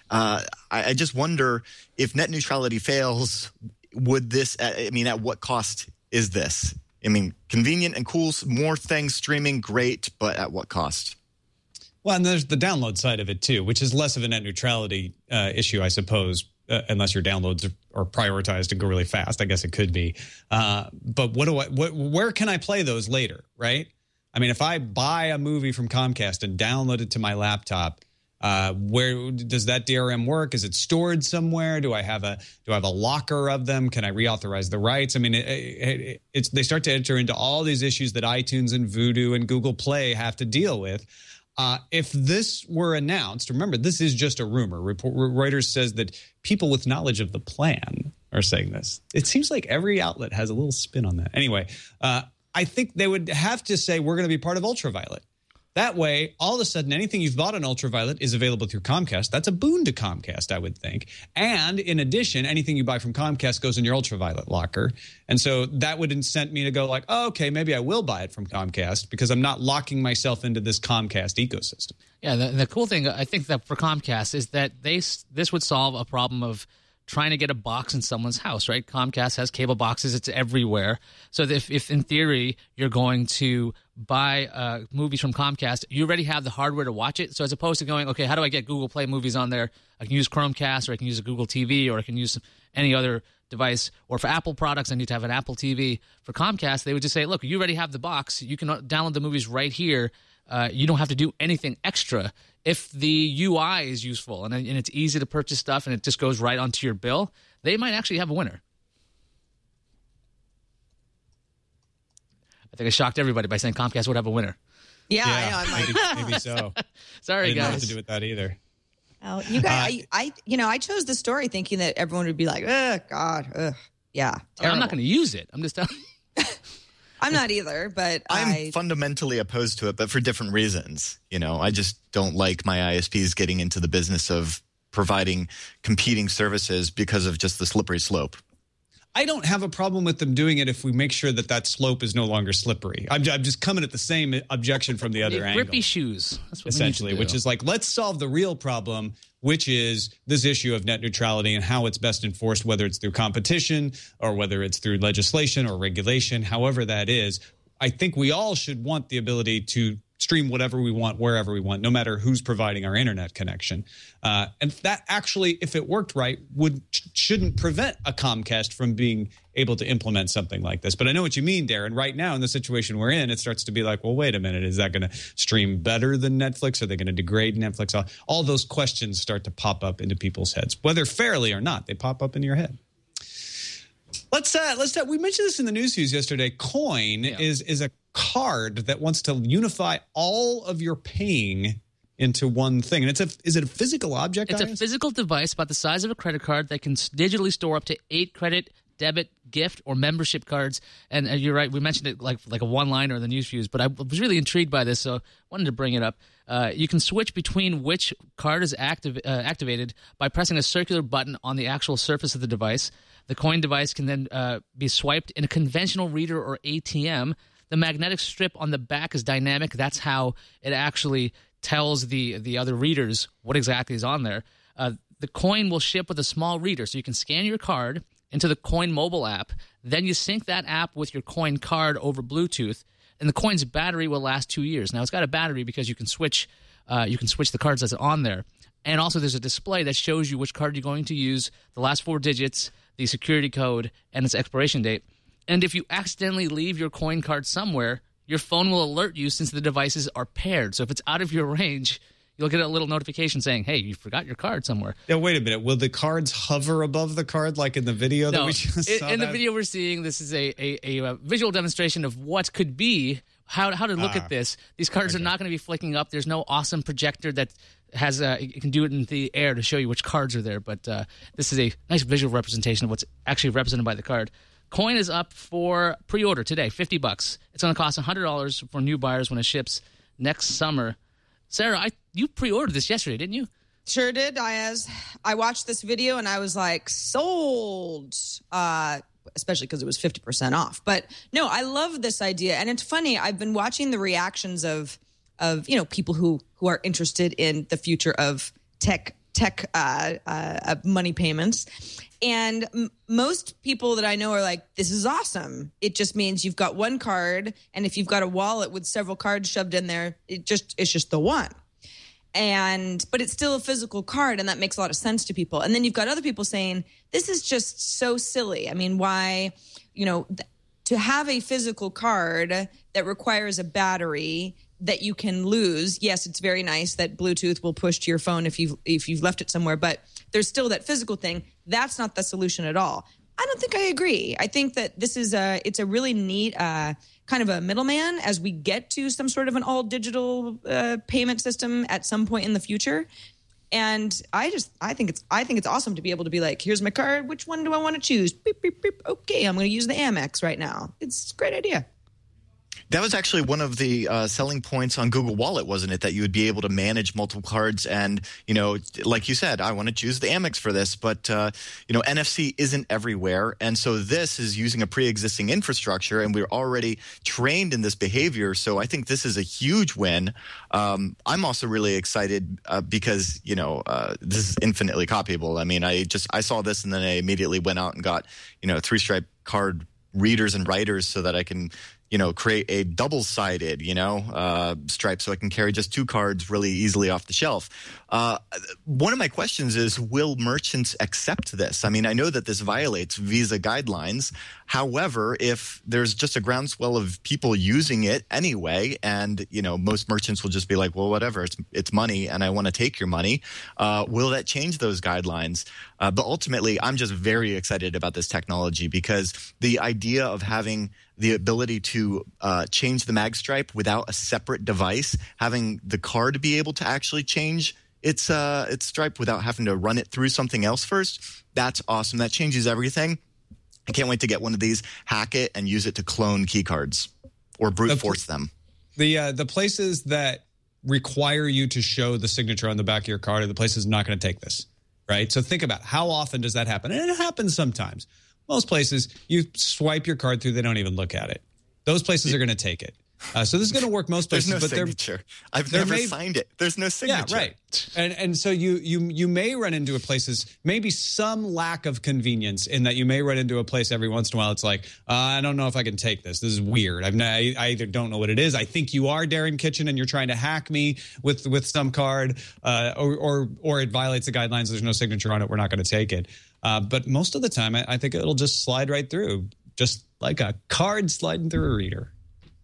I just wonder if net neutrality fails, would this, at what cost is this? Convenient and cool, more things streaming, great, but at what cost? Well, and there's the download side of it too, which is less of a net neutrality issue, I suppose, unless your downloads are prioritized and go really fast. I guess it could be. But where can I play those later, right? If I buy a movie from Comcast and download it to my laptop, where does that DRM work? Is it stored somewhere? Do I have a locker of them? Can I reauthorize the rights? They start to enter into all these issues that iTunes and Vudu and Google Play have to deal with. If this were announced, remember, this is just a rumor. Reuters says that people with knowledge of the plan are saying this. It seems like every outlet has a little spin on that. Anyway, I think they would have to say we're going to be part of Ultraviolet. That way, all of a sudden, anything you've bought on Ultraviolet is available through Comcast. That's a boon to Comcast, I would think. And in addition, anything you buy from Comcast goes in your Ultraviolet locker. And so that would incent me to go like, oh, okay, maybe I will buy it from Comcast because I'm not locking myself into this Comcast ecosystem. Yeah, the cool thing, I think, that for Comcast is that this would solve a problem of trying to get a box in someone's house, right? Comcast has cable boxes. It's everywhere. So if in theory you're going to buy movies from Comcast, you already have the hardware to watch it. So as opposed to going, okay, how do I get Google Play movies on there? I can use Chromecast, or I can use a Google TV, or I can use any other device. Or for Apple products, I need to have an Apple TV. For Comcast, they would just say, look, you already have the box. You can download the movies right here. You don't have to do anything extra If the UI is useful and it's easy to purchase stuff and it just goes right onto your bill, they might actually have a winner. I think I shocked everybody by saying Comcast would have a winner. Yeah, I know. Maybe so. Sorry, I didn't know guys. what to do with that either. Well, you guys, I chose the story thinking that everyone would be like, "Ugh, God, ugh, yeah." I'm not going to use it. I'm just telling you. I'm not either, but I'm fundamentally opposed to it, but for different reasons. I just don't like my ISPs getting into the business of providing competing services because of just the slippery slope. I don't have a problem with them doing it if we make sure that slope is no longer slippery. I'm just coming at the same objection from the other angle. Grippy shoes. That's what essentially, we need to do. Which is like, let's solve the real problem, which is this issue of net neutrality and how it's best enforced, whether it's through competition or whether it's through legislation or regulation, however that is. I think we all should want the ability to stream whatever we want, wherever we want, no matter who's providing our internet connection. And that actually, if it worked right, shouldn't prevent a Comcast from being able to implement something like this. But I know what you mean, Darren. Right now, in the situation we're in, it starts to be like, well, wait a minute. Is that going to stream better than Netflix? Are they going to degrade Netflix? All those questions start to pop up into people's heads, whether fairly or not. They pop up into your head. Let's we mentioned this in the news yesterday. Coin is a card that wants to unify all of your paying into one thing. And is it a physical object? It's a physical device about the size of a credit card that can digitally store up to 8 credit, debit, gift, or membership cards. And you're right, we mentioned it like a one-liner in the news views, but I was really intrigued by this, so I wanted to bring it up. You can switch between which card is activated by pressing a circular button on the actual surface of the device. The coin device can then be swiped in a conventional reader or ATM. The magnetic strip on the back is dynamic. That's how it actually tells the other readers what exactly is on there. The coin will ship with a small reader, so you can scan your card into the Coin mobile app. Then you sync that app with your Coin card over Bluetooth, and the Coin's battery will last 2 years. Now, it's got a battery because you can switch the cards that's on there. And also there's a display that shows you which card you're going to use, the last 4 digits, the security code, and its expiration date. And if you accidentally leave your Coin card somewhere, your phone will alert you since the devices are paired. So if it's out of your range, you'll get a little notification saying, hey, you forgot your card somewhere. Yeah, wait a minute. Will the cards hover above the card like in the video that we just saw? In the video we're seeing, this is a visual demonstration of what could be, how to look at this. These cards are not going to be flicking up. There's no awesome projector that has you can do it in the air to show you which cards are there. But this is a nice visual representation of what's actually represented by the card. Coin is up for pre-order today, $50. It's going to cost $100 for new buyers when it ships next summer. Sarah, you pre-ordered this yesterday, didn't you? Sure did. I watched this video and I was like, sold. Especially because it was 50% off. But no, I love this idea, and it's funny. I've been watching the reactions of people who are interested in the future of tech money payments. And most people that I know are like, this is awesome. It just means you've got one card, and if you've got a wallet with several cards shoved in there, it's just the one. But it's still a physical card, and that makes a lot of sense to people. And then you've got other people saying, this is just so silly. I mean, why, to have a physical card that requires a battery that you can lose. Yes, it's very nice that Bluetooth will push to your phone if you've left it somewhere, but there's still that physical thing. That's not the solution at all. I don't think I agree. I think that this is it's a really neat kind of a middleman as we get to some sort of an all digital payment system at some point in the future. And I think it's awesome to be able to be like, here's my card. Which one do I want to choose? Beep, beep, beep. Okay, I'm going to use the Amex right now. It's a great idea. That was actually one of the selling points on Google Wallet, wasn't it? That you would be able to manage multiple cards and, like you said, I want to choose the Amex for this, but, NFC isn't everywhere. And so this is using a pre-existing infrastructure, and we're already trained in this behavior. So I think this is a huge win. I'm also really excited because, this is infinitely copyable. I mean, I saw this and then I immediately went out and got, 3-stripe card readers and writers so that I can create a double-sided, stripe so I can carry just 2 cards really easily off the shelf. One of my questions is, will merchants accept this? I mean, I know that this violates Visa guidelines. However, if there's just a groundswell of people using it anyway, and, most merchants will just be like, well, whatever, it's money and I want to take your money, will that change those guidelines? But ultimately, I'm just very excited about this technology because the idea of having the ability to change the mag stripe without a separate device, having the card be able to actually change its stripe without having to run it through something else first, that's awesome. That changes everything. I can't wait to get one of these, hack it, and use it to clone key cards or brute force them. The places that require you to show the signature on the back of your card are the places not going to take this, right? So think about how often does that happen? And it happens sometimes. Most places, you swipe your card through, they don't even look at it. Those places are going to take it. So this is going to work most places. There's no signature. I've never signed it. There's no signature. Yeah, right. And so you may run into places, maybe some lack of convenience in that you may run into a place every once in a while. It's like, I don't know if I can take this. This is weird. I either don't know what it is. I think you are Darren Kitchen and you're trying to hack me with some card, or it violates the guidelines. There's no signature on it. We're not going to take it. But most of the time, I think it'll just slide right through, just like a card sliding through a reader.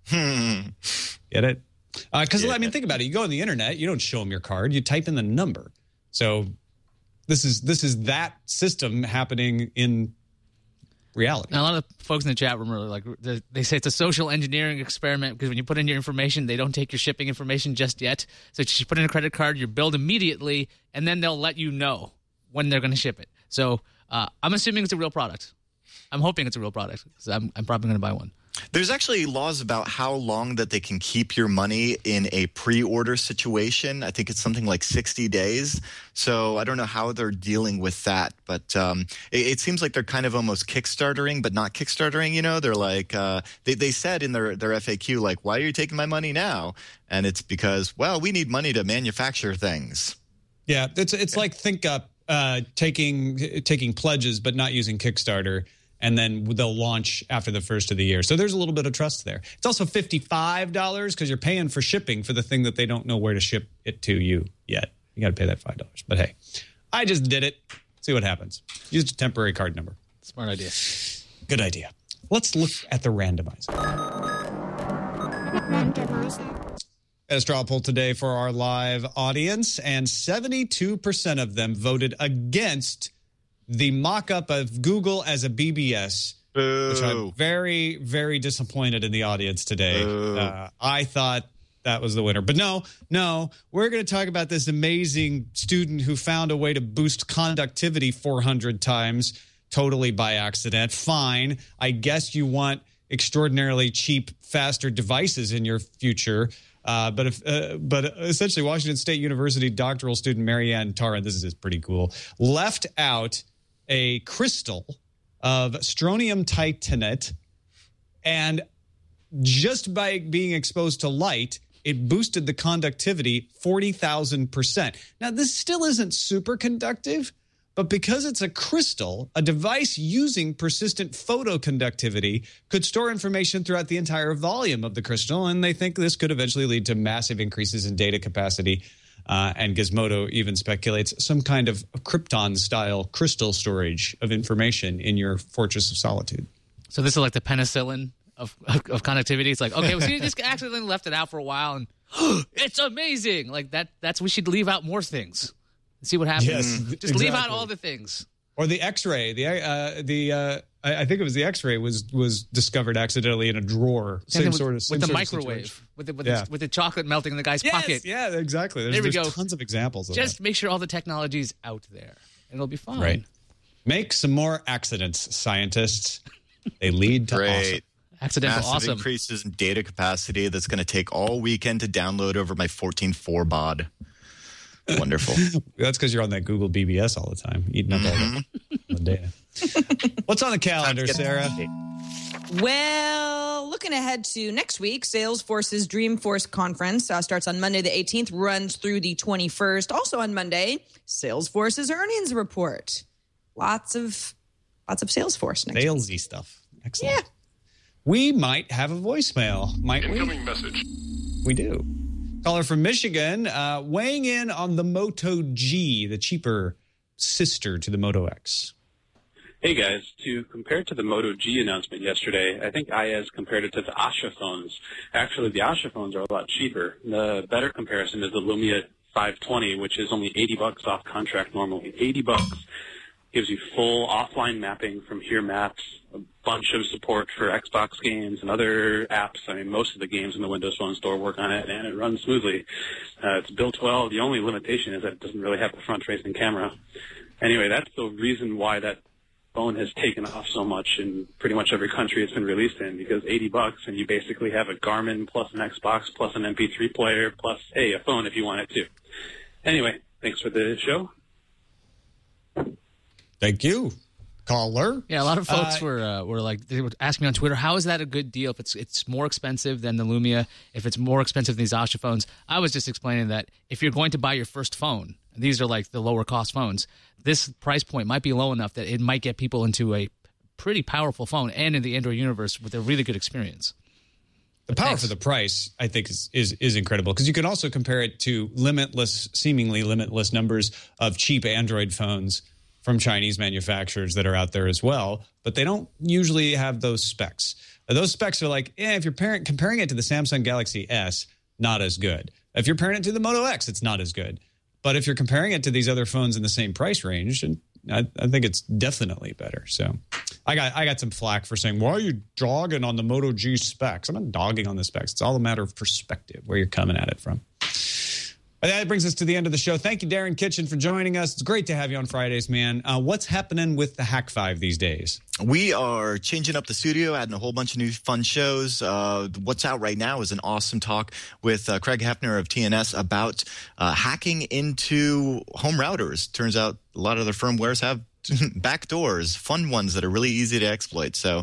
Get it? Because think about it. You go on the internet, you don't show them your card. You type in the number. So this is that system happening in reality. Now, a lot of folks in the chat room are like, they say it's a social engineering experiment because when you put in your information, they don't take your shipping information just yet. So you put in a credit card, you're billed immediately, and then they'll let you know when they're going to ship it. So I'm assuming it's a real product. I'm hoping it's a real product because I'm probably going to buy one. There's actually laws about how long that they can keep your money in a pre-order situation. I think it's something like 60 days. So I don't know how they're dealing with that. But it seems like they're kind of almost Kickstartering, but not Kickstartering. They're like they said in their FAQ, like, why are you taking my money now? And it's because, well, we need money to manufacture things. Yeah, it's like ThinkUp taking pledges but not using Kickstarter. And then they'll launch after the first of the year. So there's a little bit of trust there. It's also $55 because you're paying for shipping for the thing that they don't know where to ship it to you yet. You got to pay that $5. But hey, I just did it. See what happens. Used a temporary card number. Smart idea. Good idea. Let's look at the randomizer. A straw poll today for our live audience, and 72% of them voted against the mock-up of Google as a BBS, which I'm very, very disappointed in the audience today. I thought that was the winner. But no, we're going to talk about this amazing student who found a way to boost conductivity 400 times, totally by accident. Fine. I guess you want extraordinarily cheap, faster devices in your future. But essentially, Washington State University doctoral student Marianne Taran, this is pretty cool, left out a crystal of strontium titanate, and just by being exposed to light, it boosted the conductivity 40,000%. Now, this still isn't super conductive, but because it's a crystal, a device using persistent photoconductivity could store information throughout the entire volume of the crystal, and they think this could eventually lead to massive increases in data capacity. And Gizmodo even speculates some kind of Krypton-style crystal storage of information in your Fortress of Solitude. So this is like the penicillin of conductivity. It's like, okay, well, so you just accidentally left it out for a while, and it's amazing. Like that's we should leave out more things and see what happens. Yes, just exactly. leave out all the things. Or the X-ray. I think it was the X-ray was discovered accidentally in a drawer. Same sort of with the microwave, with the chocolate melting in the guy's pocket. Yeah, exactly. There we there's go. Tons of examples of Just that. make sure all the technology's out there, and it'll be fine. Right. Make some more accidents, scientists. They lead to awesome. Accidental Massive awesome. increases in data capacity that's going to take all weekend to download over my 14.4 baud. Wonderful. That's because you're on that Google BBS all the time, eating up all the data. What's on the calendar, Sarah? Well, looking ahead to next week, Salesforce's Dreamforce conference starts on Monday the 18th, runs through the 21st. Also on Monday, Salesforce's earnings report. Lots of Salesforce next week. Salesy stuff. Excellent. Yeah. We might have a voicemail, might we? Incoming message. We do. Caller from Michigan, weighing in on the Moto G, the cheaper sister to the Moto X. Hey guys, to compare to the Moto G announcement yesterday, I think Ayaz compared it to the Asha phones. Actually, the Asha phones are a lot cheaper. The better comparison is the Lumia 520, which is only $80 off contract normally. $80 gives you full offline mapping from Here Maps, a bunch of support for Xbox games and other apps. I mean, most of the games in the Windows Phone store work on it, and it runs smoothly. It's built well. The only limitation is that it doesn't really have the front-facing camera. Anyway, that's the reason why that phone has taken off so much in pretty much every country it's been released in, because $80 and you basically have a Garmin plus an Xbox plus an MP3 player plus, hey, a phone if you wanted to. Anyway, thanks for the show. Thank you, caller. Yeah, a lot of folks were like, they would ask me on Twitter, how is that a good deal if it's more expensive than the Lumia, if it's more expensive than these Asha phones? I was just explaining that if you're going to buy your first phone, these are like the lower cost phones, this price point might be low enough that it might get people into a pretty powerful phone and in the Android universe with a really good experience. The power for the price, I think, is incredible, because you can also compare it to seemingly limitless numbers of cheap Android phones from Chinese manufacturers that are out there as well, but they don't usually have those specs. Those specs are like, if you're comparing it to the Samsung Galaxy S, not as good. If you're comparing it to the Moto X, it's not as good. But if you're comparing it to these other phones in the same price range, and I think it's definitely better. So I got some flack for saying, why are you dogging on the Moto G specs? I'm not dogging on the specs. It's all a matter of perspective, where you're coming at it from. But that brings us to the end of the show. Thank you, Darren Kitchen, for joining us. It's great to have you on Fridays, man. What's happening with the Hack 5 these days? We are changing up the studio, adding a whole bunch of new fun shows. What's out right now is an awesome talk with Craig Hefner of TNS about hacking into home routers. Turns out a lot of their firmwares have backdoors, fun ones that are really easy to exploit. So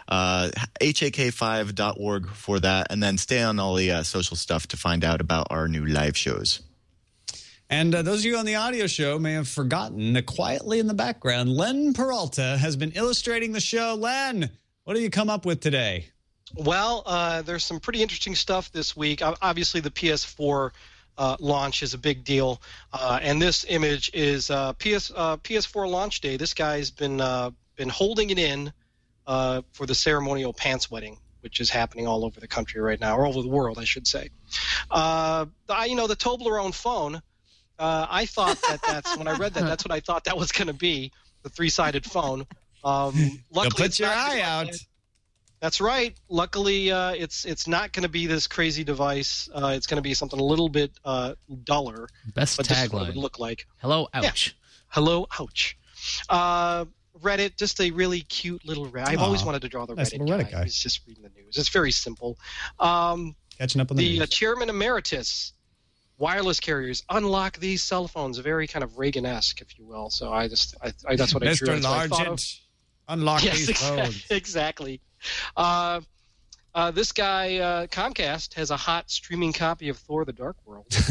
hak5.org for that, and then stay on all the social stuff to find out about our new live shows. And those of you on the audio show may have forgotten that quietly in the background, Len Peralta has been illustrating the show. Len, what have you come up with today? Well, there's some pretty interesting stuff this week. Obviously, the PS4 launch is a big deal, and this image is PS4 launch day. This guy's been holding it in for the ceremonial pants wedding, which is happening all over the country right now, or all over the world, I should say. The Toblerone phone. I thought that's when I read that, that's what I thought that was going to be, the three-sided phone. Luckily, put your eye out. That's right. Luckily, it's not going to be this crazy device. It's going to be something a little bit duller. Best but tagline. This is what it would look like. Hello, ouch. Yeah. Hello, ouch. Reddit, just a really cute little Reddit. I've always wanted to draw the Reddit guy. He's just reading the news. It's very simple. Catching up on the news. Chairman Emeritus, wireless carriers, unlock these cell phones. Very kind of Reagan-esque, if you will. So that's what I drew. Mr. Largent, unlock these phones. Exactly. This guy, Comcast, has a hot streaming copy of Thor: The Dark World. With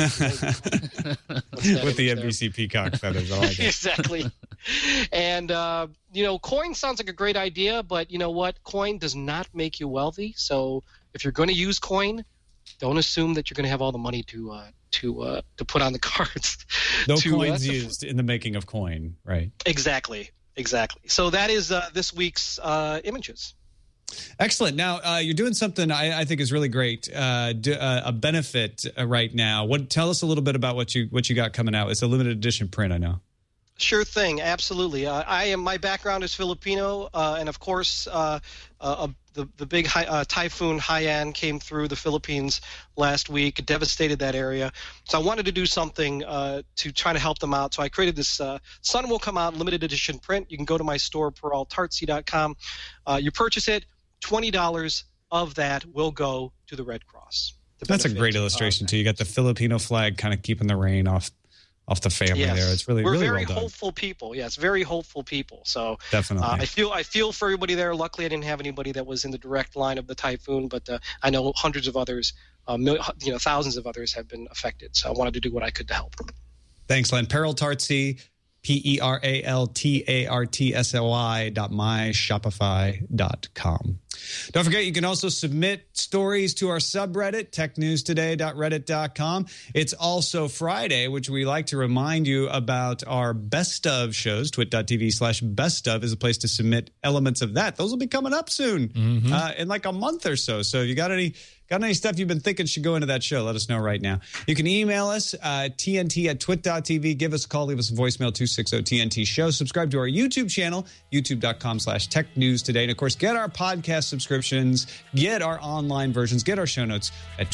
the NBC Peacock feathers. I like it. Exactly. And, coin sounds like a great idea, but you know what? Coin does not make you wealthy. So if you're going to use coin, don't assume that you're going to have all the money to put on the cards. No coins used in the making of coin, right? Exactly. So that is this week's images. Excellent. Now you're doing something I think is really great. A benefit right now. Tell us a little bit about what you got coming out. It's a limited edition print, I know. Sure thing. Absolutely. My background is Filipino, and of course, the big typhoon Haiyan came through the Philippines last week, devastated that area. So I wanted to do something to try to help them out. So I created this Sun Will Come Out limited edition print. You can go to my store, peraltartsy.com. You purchase it, $20 of that will go to the Red Cross. That's a great illustration, too. You got the Filipino flag kind of keeping the rain off the family there. It's really, we're really very well done. hopeful people. Yes, very hopeful people. So definitely, I feel for everybody there. Luckily, I didn't have anybody that was in the direct line of the typhoon, but I know hundreds of others, thousands of others have been affected. So I wanted to do what I could to help. Thanks, Len. Peril Tartsy, PeralTartsy.myshopify.com. Don't forget, you can also submit stories to our subreddit, technewstoday.reddit.com. It's also Friday, which we like to remind you about our best of shows. Twit.tv/best of is a place to submit elements of that. Those will be coming up soon, in like a month or so. So if you got any stuff you've been thinking should go into that show, let us know right now. You can email us, tnt@twit.tv. Give us a call. Leave us a voicemail, 260-TNT show. Subscribe to our YouTube channel, youtube.com/technewstoday. And, of course, get our podcast subscriptions, get our online versions, get our show notes at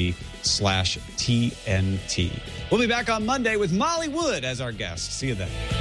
twit.tv/TNT. We'll be back on Monday with Molly Wood as our guest. See you then.